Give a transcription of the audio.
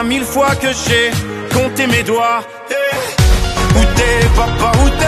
Mille fois que j'ai compté mes doigts. Où t'es, papa, où t'es?